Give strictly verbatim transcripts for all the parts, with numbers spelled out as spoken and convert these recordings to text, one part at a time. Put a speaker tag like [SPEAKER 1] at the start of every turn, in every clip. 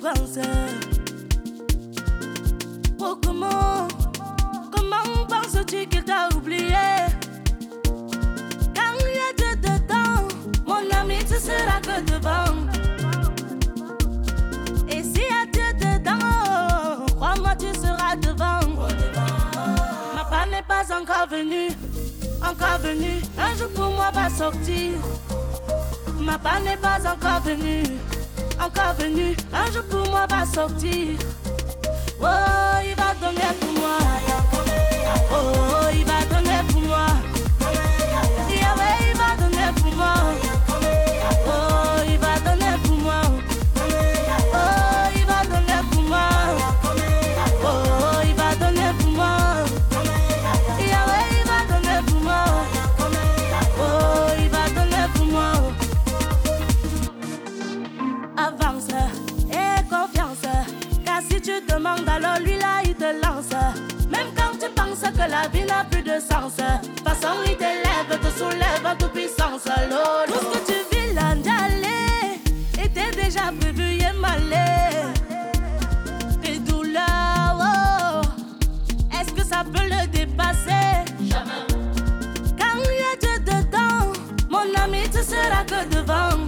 [SPEAKER 1] avance. Oh comment, comment penses-tu qu'il t'a oublié? Quand il y a Dieu dedans, mon ami, tu seras que devant. Et s'il y a Dieu dedans, crois-moi, tu seras devant. Ma part n'est pas encore venue, encore venue. Un jour pour moi va sortir. Ma part n'est pas encore venue, encore venue. Un jour pour moi va sortir. Oh, il va donner pour moi. Oh, il va donner pour moi. Yahweh, il va donner pour moi. Oh, il va donner pour moi. Oh, il va donner pour moi. Oh, il va donner pour moi. Yahweh, il va donner pour moi. Oh, il va donner pour moi. Avance et confiance, car si tu demandes alors lui là il te lance. Même quand tu penses que la vie n'a plus de sens, de façon il t'élève, te soulève en toute puissance. Lolo. Tout ce que tu vis là d'aller était déjà prévu et malé. Tes douleurs, oh, est-ce que ça peut le dépasser? Jamais. Quand il y a Dieu dedans, mon ami, tu seras que devant.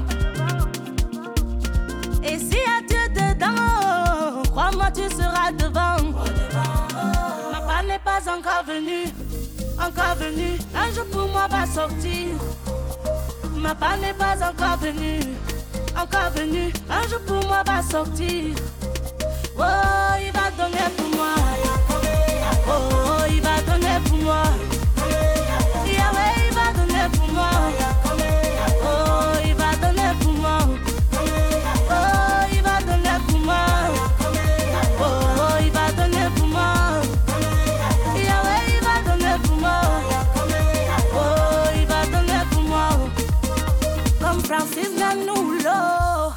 [SPEAKER 1] Et s'il y a Dieu dedans, crois-moi, tu seras devant. Ma part n'est pas encore venue, encore venue. Un jour pour moi va sortir. Ma part n'est pas encore venue, encore venue. Un jour pour moi va sortir. Oh, il va donner pour moi. Oh, il va donner pour moi. Yahweh, il va donner pour moi. Oh, il va donner pour moi. Oh, il va donner pour moi. Oh, il va donner pour moi. Yahweh, il va donner pour moi. Oh, il va donner pour moi. Comme Francis Ganoulo.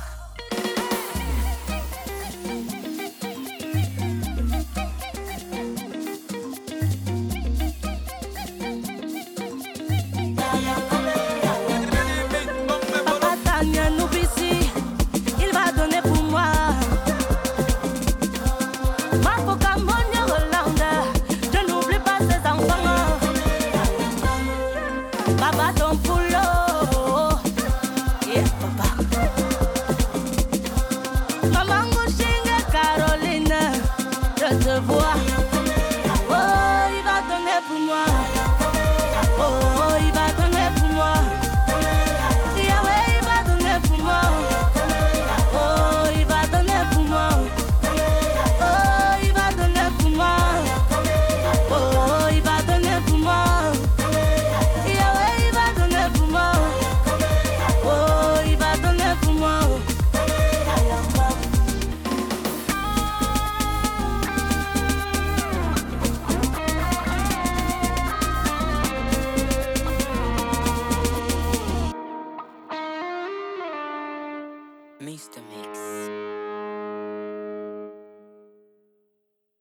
[SPEAKER 1] Papa Tania Noubissi, il va donner pour moi. Mafoka Monia Hollande, je n'oublie pas ses enfants. Baba Don Poule.